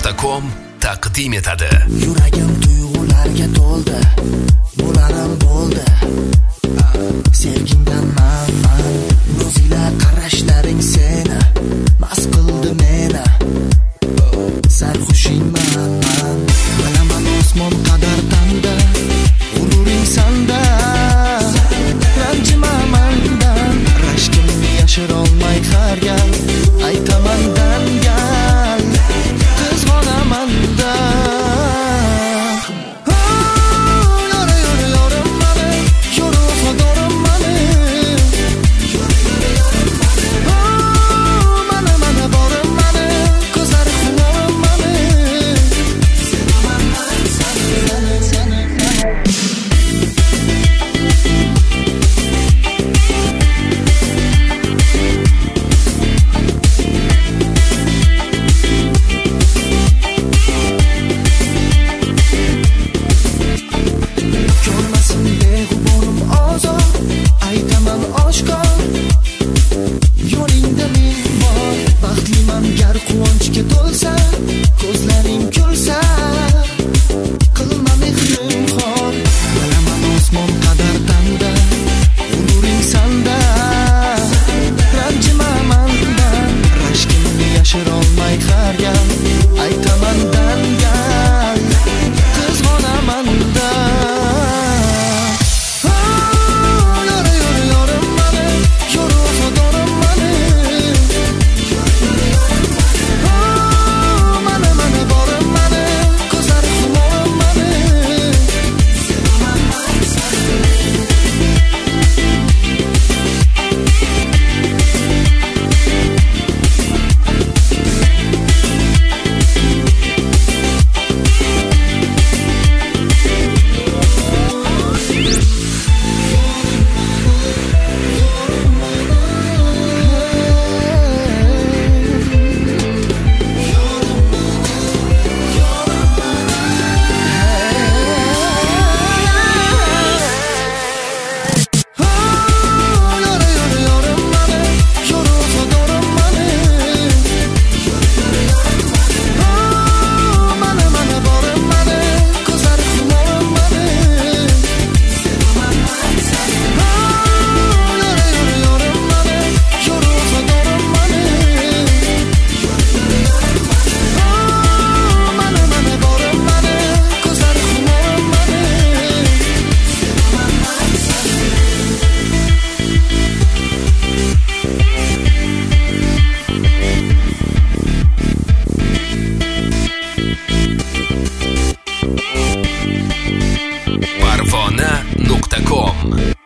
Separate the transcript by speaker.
Speaker 1: Parvona.com taqdim etadi.
Speaker 2: Yuragim tuyg'ularga to'ldi, bo'larim bo'ldi. Sevgingdan man, nozila qarashlaring seni mast qildi meni. Sarxushingman man, bilaman osmon qadar tanda, g'ururing sanda. Ranjima mandan, rashkimni yashirolmay har gal aytaman dangal, qizg'onaman-da. Quvonchga to'lsa, ko'zlaring kulsa, qilma mehrim xor. Bilaman osmon qadar tanda, g'ururing sanda. Ranjima mandan, rashkimni yashirolmay har gal aytaman dangal, qizg'onaman-da.
Speaker 1: Parvona.com